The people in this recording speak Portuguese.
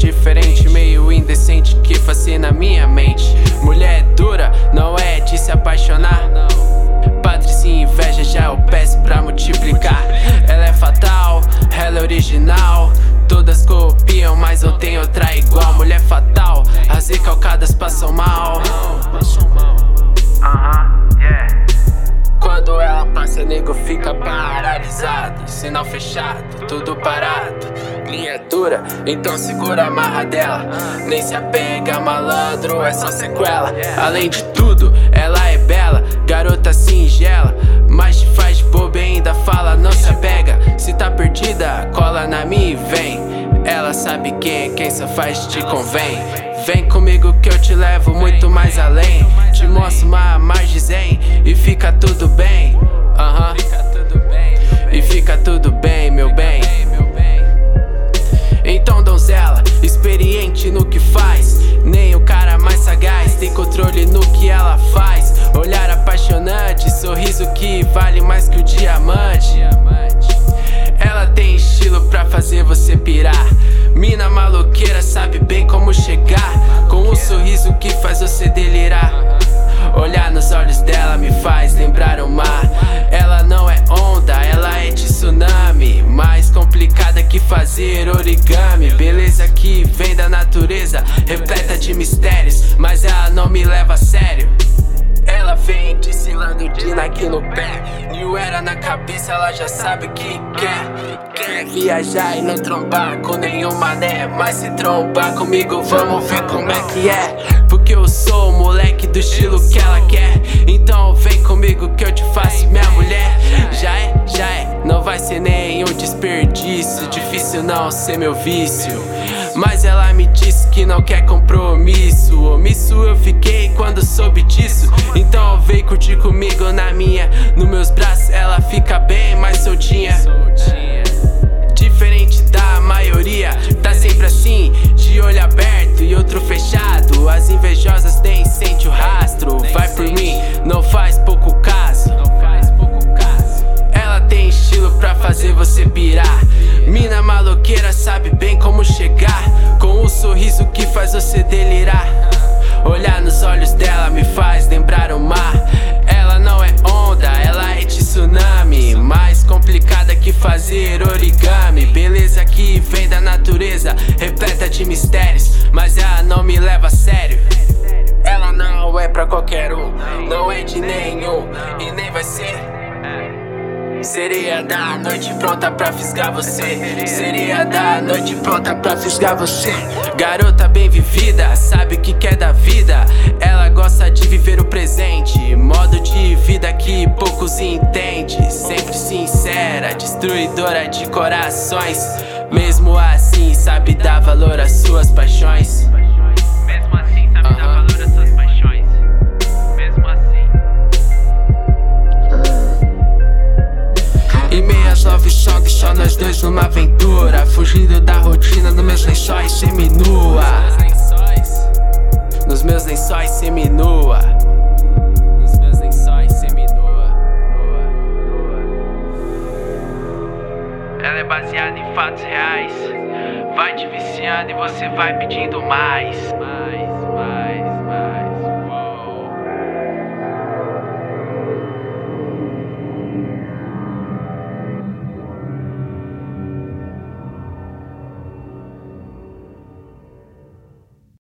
diferente, meio indecente que fascina minha mente. Mulher dura, não é de se apaixonar. Patrícia inveja, já eu peço pra multiplicar. Ela é fatal, ela é original. Todas copiam, mas eu tenho outra igual. Mulher fatal, as recalcadas passam mal. Quando ela passa, nego fica paralisado. Sinal fechado, tudo parado. Linha dura, então segura a marra dela. Nem se apega, malandro, é só sequela. Além de tudo, ela é bela, garota singela, mas te faz de bobo e ainda fala não se apega. Se tá perdida, cola na minha e vem. Ela sabe quem só faz te convém. Vem comigo que eu te levo muito mais além. Te mostro uma margem zen e fica tudo bem. E fica tudo bem, meu bem. Então donzela, experiente no que faz. Nem o cara mais sagaz tem controle no que ela faz. Olhar apaixonante, sorriso que vale mais que o diamante. Ela tem estilo pra fazer você pirar. Mina maloqueira, sabe bem como chegar. Com um sorriso que faz você delirar. Olhar nos olhos dela me faz lembrar o mar. Ela não é onda, ela é tsunami. Mais complicada que fazer origami. Beleza que vem da natureza, repleta de mistérios, mas ela não me leva a sério. Ela vem desfilando de Nike no pé, New Era na cabeça, ela já sabe o que quer. Quer viajar e não trombar com nenhum mané, mas se trombar comigo vamos ver como é que é. Porque eu sou o moleque do estilo que ela quer. Então vem comigo que eu te faço minha mulher. Já é, não vai ser nenhum desperdício. Difícil não ser meu vício. Mas ela me disse que não quer compromisso. Omisso eu fiquei quando soube disso. Então vem curtir comigo na minha. Nos meus braços ela fica bem mais soltinha. Diferente da maioria, tá sempre assim, de olho aberto e outro fechado. As invejosas nem sentem o rastro. Vai por mim, não faz pouco caso. Ela tem estilo pra fazer você pirar. Mina maloqueira, sabe bem como chegar. Com um sorriso que faz você delirar. Olhar nos olhos dela me faz lembrar o mar. Ela não é onda, ela é tsunami. Mais complicada que fazer origami. Beleza que vem da natureza, repleta de mistérios, mas ela não me leva a sério. Ela não é pra qualquer um, não é de nenhum e nem vai ser. Sereia da noite pronta pra fisgar você. Sereia da noite pronta pra fisgar você. Garota bem vivida, sabe o que quer da vida. Ela gosta de viver o presente, modo de vida que poucos entendem. Sempre sincera, destruidora de corações. Mesmo assim sabe dar valor às suas paixões. Mesmo assim sabe dar valor às suas paixões. Mesmo assim. Em meias love songs, só nós dois numa aventura. Fugindo da rotina nos meus lençóis seminua. Nos meus lençóis seminua. Nos meus lençóis seminua. Ela é baseada em fatos reais. Vai te viciando e você vai pedindo mais.